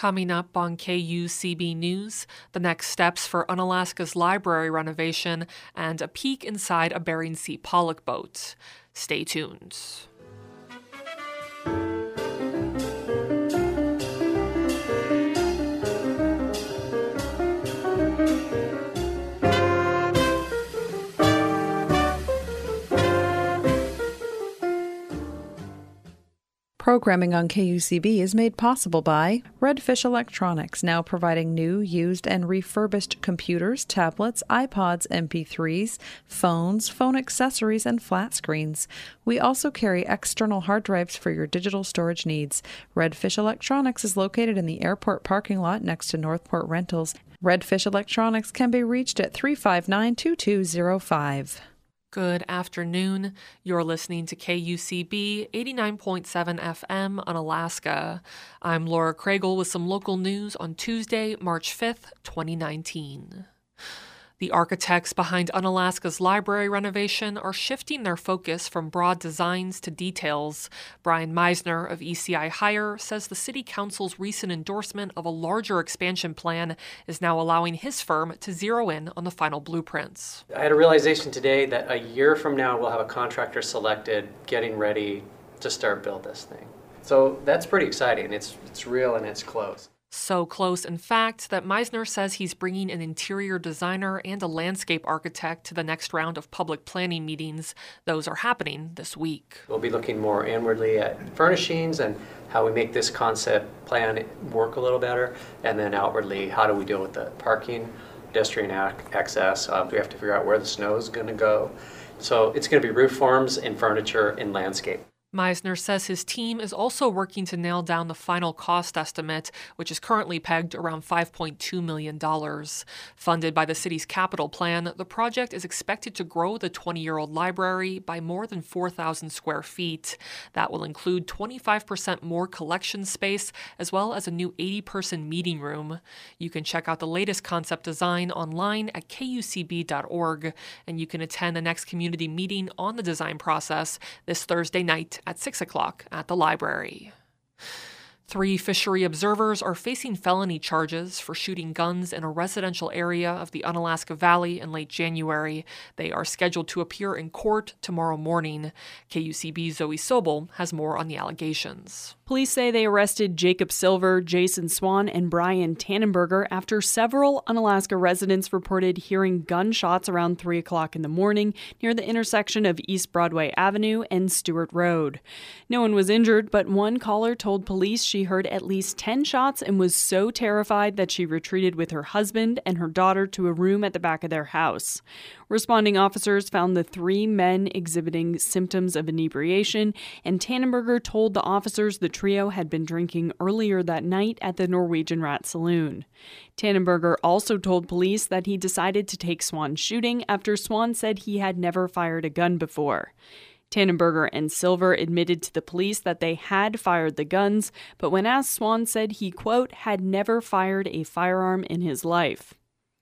Coming up on KUCB News, the next steps for Unalaska's library renovation and a peek inside a Bering Sea pollock boat. Stay tuned. Programming on KUCB is made possible by Redfish Electronics, now providing new, used, and refurbished computers, tablets, iPods, MP3s, phones, phone accessories, and flat screens. We also carry external hard drives for your digital storage needs. Redfish Electronics is located in the airport parking lot next to Northport Rentals. Redfish Electronics can be reached at 359-2205. Good afternoon. You're listening to KUCB 89.7 FM on Alaska. I'm Laura Craigle with some local news on Tuesday, March 5th, 2019. The architects behind Unalaska's library renovation are shifting their focus from broad designs to details. Brian Meisner of ECI Hire says the City Council's recent endorsement of a larger expansion plan is now allowing his firm to zero in on the final blueprints. I had a realization today that a year from now we'll have a contractor selected, getting ready to start build this thing. So that's pretty exciting. It's real and it's close. So close, in fact, that Meisner says he's bringing an interior designer and a landscape architect to the next round of public planning meetings. Those are happening this week. We'll be looking more inwardly at furnishings and how we make this concept plan work a little better, and then outwardly, how do we deal with the parking, pedestrian access. We have to figure out where the snow is going to go. So it's going to be roof forms and furniture and landscape. Meisner says his team is also working to nail down the final cost estimate, which is currently pegged around $5.2 million. Funded by the city's capital plan, the project is expected to grow the 20-year-old library by more than 4,000 square feet. That will include 25% more collection space, as well as a new 80-person meeting room. You can check out the latest concept design online at kucb.org, and you can attend the next community meeting on the design process this Thursday night at 6 o'clock at the library. 3 fishery observers are facing felony charges for shooting guns in a residential area of the Unalaska Valley in late January. They are scheduled to appear in court tomorrow morning. KUCB's Zoe Sobel has more on the allegations. Police say they arrested Jacob Silver, Jason Swan, and Brian Tannenberger after several Unalaska residents reported hearing gunshots around 3 o'clock in the morning near the intersection of East Broadway Avenue and Stewart Road. No one was injured, but one caller told police she heard at least 10 shots and was so terrified that she retreated with her husband and her daughter to a room at the back of their house. Responding officers found the 3 men exhibiting symptoms of inebriation, and Tannenberger told the officers the trio had been drinking earlier that night at the Norwegian Rat Saloon. Tannenberger also told police that he decided to take Swan shooting after Swan said he had never fired a gun before. Tannenberger and Silver admitted to the police that they had fired the guns, but when asked, Swan said he, quote, had never fired a firearm in his life.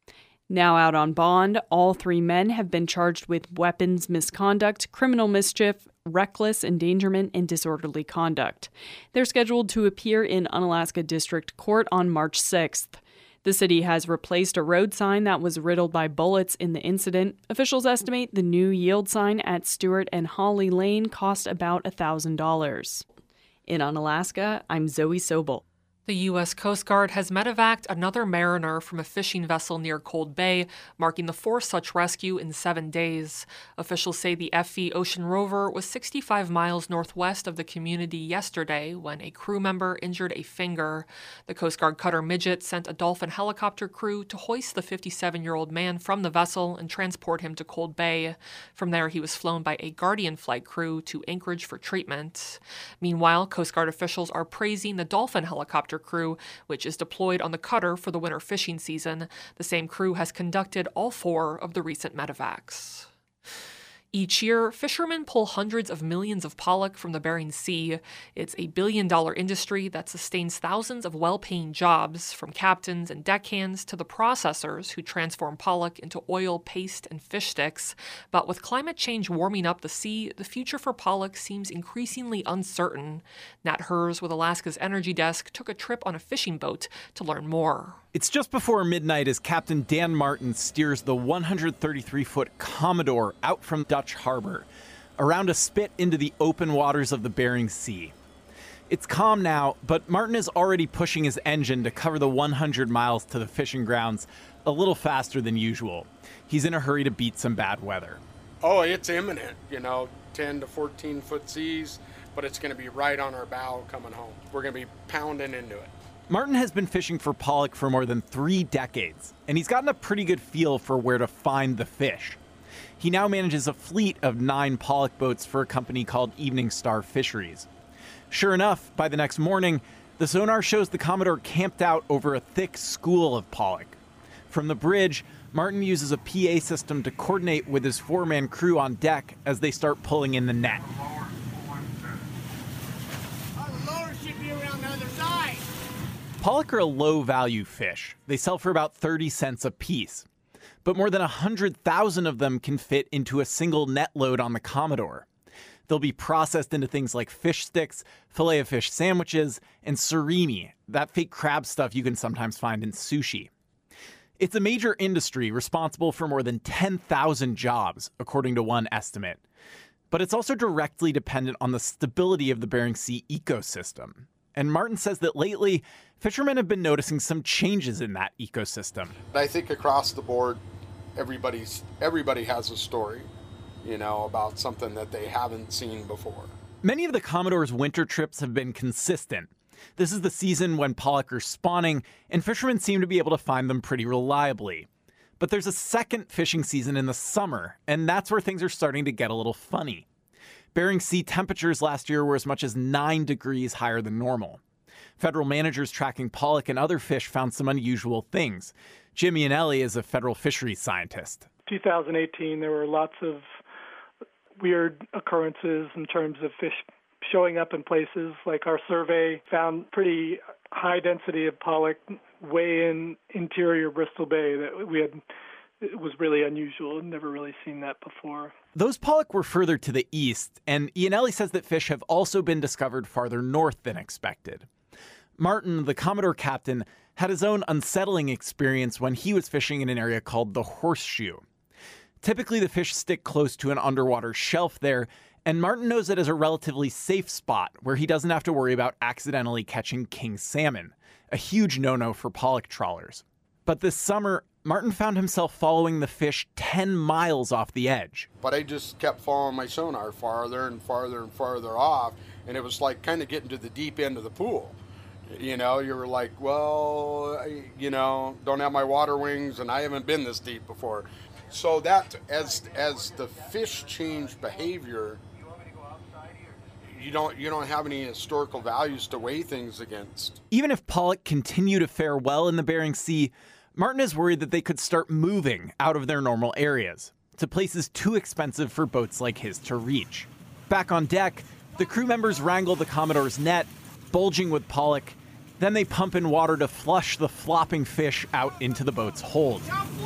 Now out on bond, all 3 men have been charged with weapons misconduct, criminal mischief, reckless endangerment, and disorderly conduct. They're scheduled to appear in Unalaska District Court on March 6th. The city has replaced a road sign that was riddled by bullets in the incident. Officials estimate the new yield sign at Stewart and Holly Lane cost about $1,000. In Unalaska, I'm Zoe Sobel. The U.S. Coast Guard has medevaced another mariner from a fishing vessel near Cold Bay, marking the 4th such rescue in 7 days. Officials say the FV Ocean Rover was 65 miles northwest of the community yesterday when a crew member injured a finger. The Coast Guard cutter Midget sent a Dolphin helicopter crew to hoist the 57-year-old man from the vessel and transport him to Cold Bay. From there, he was flown by a Guardian flight crew to Anchorage for treatment. Meanwhile, Coast Guard officials are praising the Dolphin helicopter crew, which is deployed on the cutter for the winter fishing season. The same crew has conducted all 4 of the recent medevacs. Each year, fishermen pull hundreds of millions of pollock from the Bering Sea. It's a billion-dollar industry that sustains thousands of well-paying jobs, from captains and deckhands to the processors who transform pollock into oil, paste, and fish sticks. But with climate change warming up the sea, the future for pollock seems increasingly uncertain. Nat Hers with Alaska's Energy Desk took a trip on a fishing boat to learn more. It's just before midnight as Captain Dan Martin steers the 133-foot Commodore out from Dutch Harbor, around a spit into the open waters of the Bering Sea. It's calm now, but Martin is already pushing his engine to cover the 100 miles to the fishing grounds a little faster than usual. He's in a hurry to beat some bad weather. Oh, it's imminent, 10 to 14 foot seas, but it's going to be right on our bow coming home. We're going to be pounding into it. Martin has been fishing for pollock for more than 3 decades, and he's gotten a pretty good feel for where to find the fish. He now manages a fleet of 9 pollock boats for a company called Evening Star Fisheries. Sure enough, by the next morning, the sonar shows the Commodore camped out over a thick school of pollock. From the bridge, Martin uses a PA system to coordinate with his 4-man crew on deck as they start pulling in the net. Pollock are a low-value fish. They sell for about 30 cents a piece. But more than 100,000 of them can fit into a single net load on the Commodore. They'll be processed into things like fish sticks, filet-of-fish sandwiches, and surimi, that fake crab stuff you can sometimes find in sushi. It's a major industry responsible for more than 10,000 jobs, according to one estimate. But it's also directly dependent on the stability of the Bering Sea ecosystem. And Martin says that lately, fishermen have been noticing some changes in that ecosystem. I think across the board, everybody has a story, about something that they haven't seen before. Many of the Commodore's winter trips have been consistent. This is the season when pollock are spawning, and fishermen seem to be able to find them pretty reliably. But there's a second fishing season in the summer, and that's where things are starting to get a little funny. Bering Sea temperatures last year were as much as 9 degrees higher than normal. Federal managers tracking pollock and other fish found some unusual things. Jim Iannelli is a federal fisheries scientist. 2018, there were lots of weird occurrences in terms of fish showing up in places. Like our survey found pretty high density of pollock way in interior Bristol Bay it was really unusual. I'd never really seen that before. Those pollock were further to the east, and Iannelli says that fish have also been discovered farther north than expected. Martin, the Commodore captain, had his own unsettling experience when he was fishing in an area called the Horseshoe. Typically, the fish stick close to an underwater shelf there, and Martin knows it as a relatively safe spot where he doesn't have to worry about accidentally catching king salmon, a huge no-no for pollock trawlers. But this summer, Martin found himself following the fish 10 miles off the edge. But I just kept following my sonar farther and farther and farther off, and it was like kind of getting to the deep end of the pool. You were like, well, don't have my water wings, and I haven't been this deep before. So that, as the fish change behavior, you don't have any historical values to weigh things against. Even if pollock continue to fare well in the Bering Sea, Martin is worried that they could start moving out of their normal areas to places too expensive for boats like his to reach. Back on deck, the crew members wrangle the Commodore's net, bulging with pollock. Then they pump in water to flush the flopping fish out into the boat's hold.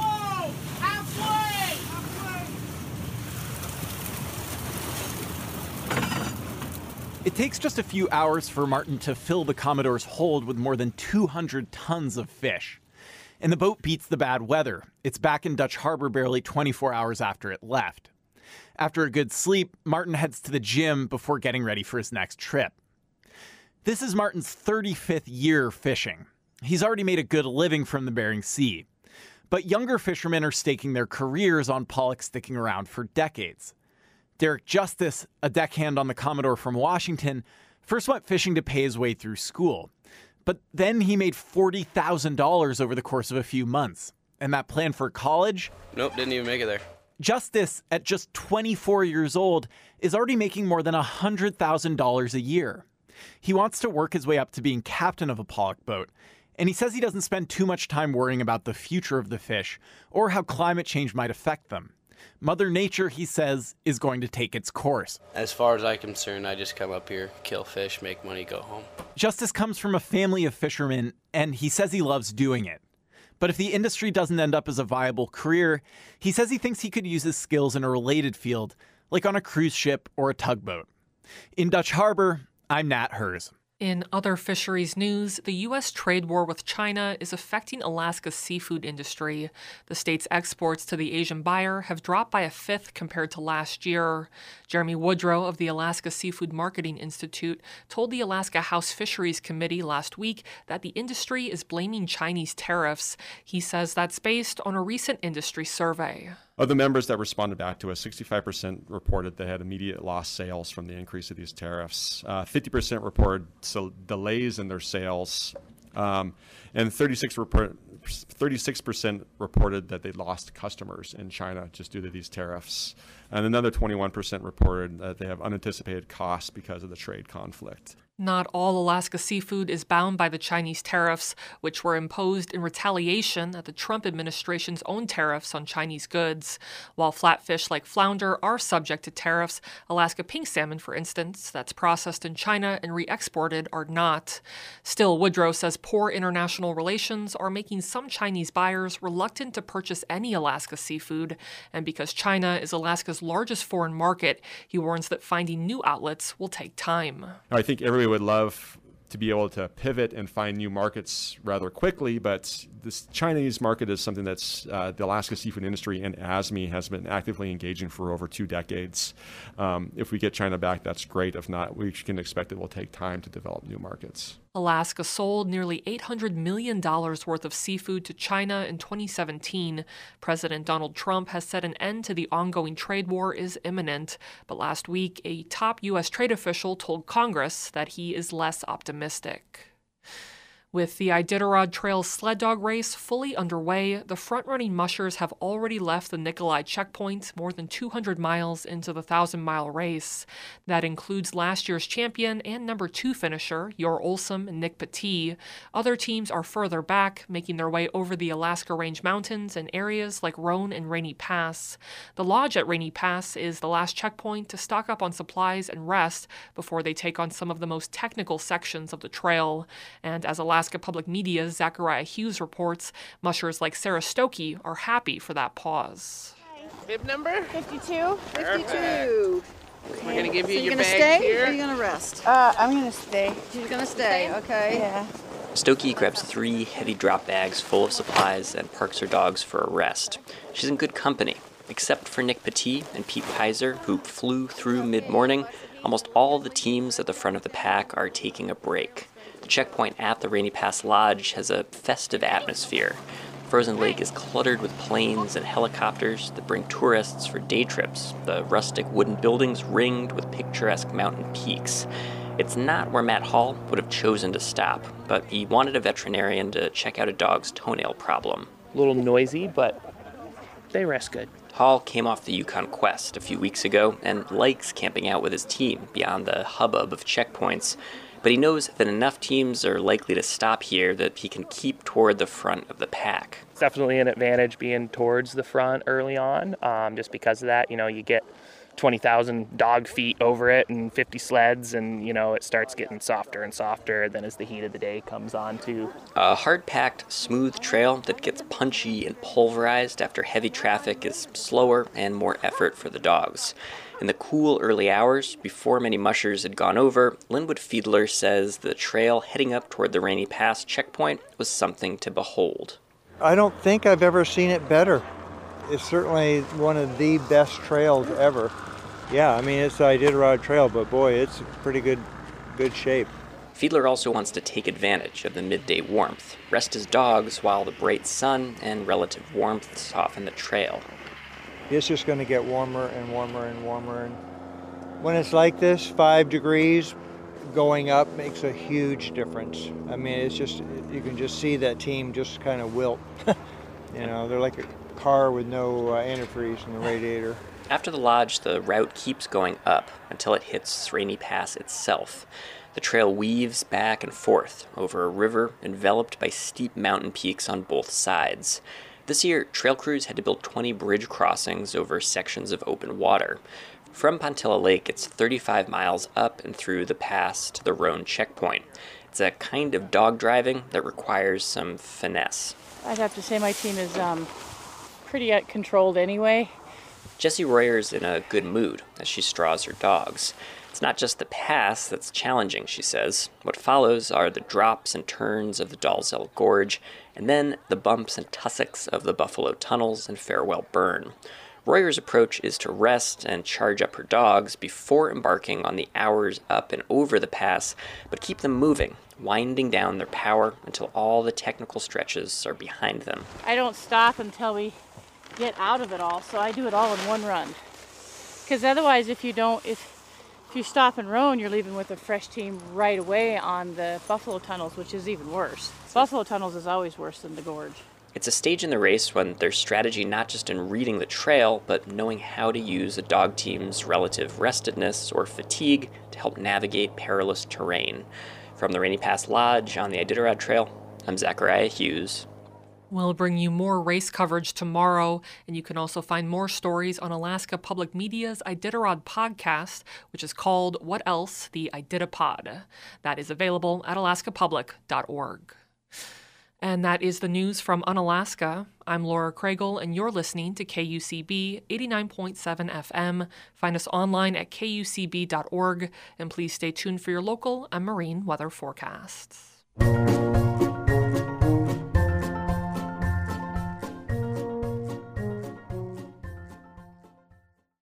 It takes just a few hours for Martin to fill the Commodore's hold with more than 200 tons of fish. And the boat beats the bad weather. It's back in Dutch Harbor barely 24 hours after it left. After a good sleep, Martin heads to the gym before getting ready for his next trip. This is Martin's 35th year fishing. He's already made a good living from the Bering Sea. But younger fishermen are staking their careers on pollock sticking around for decades. Derek Justice, a deckhand on the Commodore from Washington, first went fishing to pay his way through school. But then he made $40,000 over the course of a few months. And that plan for college? Nope, didn't even make it there. Justice, at just 24 years old, is already making more than $100,000 a year. He wants to work his way up to being captain of a pollock boat, and he says he doesn't spend too much time worrying about the future of the fish or how climate change might affect them. Mother Nature, he says, is going to take its course. As far as I'm concerned, I just come up here, kill fish, make money, go home. Justice comes from a family of fishermen, and he says he loves doing it. But if the industry doesn't end up as a viable career, he says he thinks he could use his skills in a related field, like on a cruise ship or a tugboat. In Dutch Harbor, I'm Nat Hers. In other fisheries news, the U.S. trade war with China is affecting Alaska's seafood industry. The state's exports to the Asian buyer have dropped by a fifth compared to last year. Jeremy Woodrow of the Alaska Seafood Marketing Institute told the Alaska House Fisheries Committee last week that the industry is blaming Chinese tariffs. He says that's based on a recent industry survey. Of the members that responded back to us, 65% reported they had immediate lost sales from the increase of these tariffs. 50% reported delays in their sales, and 36% reported that they lost customers in China just due to these tariffs. And another 21% reported that they have unanticipated costs because of the trade conflict. Not all Alaska seafood is bound by the Chinese tariffs, which were imposed in retaliation at the Trump administration's own tariffs on Chinese goods. While flatfish like flounder are subject to tariffs, Alaska pink salmon, for instance, that's processed in China and re-exported, are not. Still, Woodrow says poor international relations are making some Chinese buyers reluctant to purchase any Alaska seafood. And because China is Alaska's largest foreign market, he warns that finding new outlets will take time. I think everybody would love to be able to pivot and find new markets rather quickly, but this Chinese market is something that's the Alaska seafood industry and ASME has been actively engaging for over 2 decades. If we get China back, that's great. If not, we can expect it will take time to develop new markets. Alaska sold nearly $800 million worth of seafood to China in 2017. President Donald Trump has said an end to the ongoing trade war is imminent. But last week, a top U.S. trade official told Congress that he is less optimistic. With the Iditarod Trail sled dog race fully underway, the front-running mushers have already left the Nikolai checkpoint more than 200 miles into the 1,000-mile race. That includes last year's champion and number 2 finisher, Yor Olsum and Nick Petit. Other teams are further back, making their way over the Alaska Range Mountains and areas like Roan and Rainy Pass. The lodge at Rainy Pass is the last checkpoint to stock up on supplies and rest before they take on some of the most technical sections of the trail. And as Alaska Public Media's Zachariah Hughes reports, mushers like Sarah Stokey are happy for that pause. Bib number? 52. 52. We're going to give you your bag stay, here. Or are you going to rest? I'm going to stay. She's going to stay, okay. Yeah. Stokey grabs 3 heavy drop bags full of supplies and parks her dogs for a rest. She's in good company. Except for Nick Petit and Pete Pizer, who flew through mid-morning, almost all the teams at the front of the pack are taking a break. The checkpoint at the Rainy Pass Lodge has a festive atmosphere. Frozen Lake is cluttered with planes and helicopters that bring tourists for day trips, the rustic wooden buildings ringed with picturesque mountain peaks. It's not where Matt Hall would have chosen to stop, but he wanted a veterinarian to check out a dog's toenail problem. A little noisy, but they rest good. Hall came off the Yukon Quest a few weeks ago and likes camping out with his team beyond the hubbub of checkpoints. But he knows that enough teams are likely to stop here that he can keep toward the front of the pack. It's definitely an advantage being towards the front early on, just because of that. You get 20,000 dog feet over it and 50 sleds, and, it starts getting softer and softer then as the heat of the day comes on, too. A hard-packed, smooth trail that gets punchy and pulverized after heavy traffic is slower and more effort for the dogs. In the cool early hours, before many mushers had gone over, Linwood Fiedler says the trail heading up toward the Rainy Pass checkpoint was something to behold. I don't think I've ever seen it better. It's certainly one of the best trails ever. Yeah, it's the Iditarod Trail, but boy, it's pretty good shape. Fiedler also wants to take advantage of the midday warmth, rest his dogs while the bright sun and relative warmth soften the trail. It's just going to get warmer and warmer and warmer. And when it's like this, 5 degrees going up makes a huge difference. It's just, you can just see that team just kind of wilt. They're like a car with no antifreeze in the radiator. After the lodge, the route keeps going up until it hits Rainy Pass itself. The trail weaves back and forth over a river enveloped by steep mountain peaks on both sides. This year, trail crews had to build 20 bridge crossings over sections of open water. From Pontilla Lake, it's 35 miles up and through the pass to the Roan checkpoint. It's a kind of dog driving that requires some finesse. I'd have to say my team is pretty controlled anyway. Jessie Royer's in a good mood as she straws her dogs. It's not just the pass that's challenging, she says. What follows are the drops and turns of the Dalzell Gorge, and then the bumps and tussocks of the Buffalo Tunnels and Farewell Burn. Royer's approach is to rest and charge up her dogs before embarking on the hours up and over the pass, but keep them moving, winding down their power until all the technical stretches are behind them. I don't stop until we get out of it all, so I do it all in one run. Because otherwise, if you stop and roan, you're leaving with a fresh team right away on the Buffalo Tunnels, which is even worse. Buffalo Tunnels is always worse than the gorge. It's a stage in the race when there's strategy not just in reading the trail, but knowing how to use a dog team's relative restedness or fatigue to help navigate perilous terrain. From the Rainy Pass Lodge on the Iditarod Trail, I'm Zachariah Hughes. We'll bring you more race coverage tomorrow, and you can also find more stories on Alaska Public Media's Iditarod podcast, which is called What Else? The Iditapod. That is available at alaskapublic.org. And that is the news from Unalaska. I'm Laura Craigle, and you're listening to KUCB 89.7 FM. Find us online at kucb.org, and please stay tuned for your local and marine weather forecasts.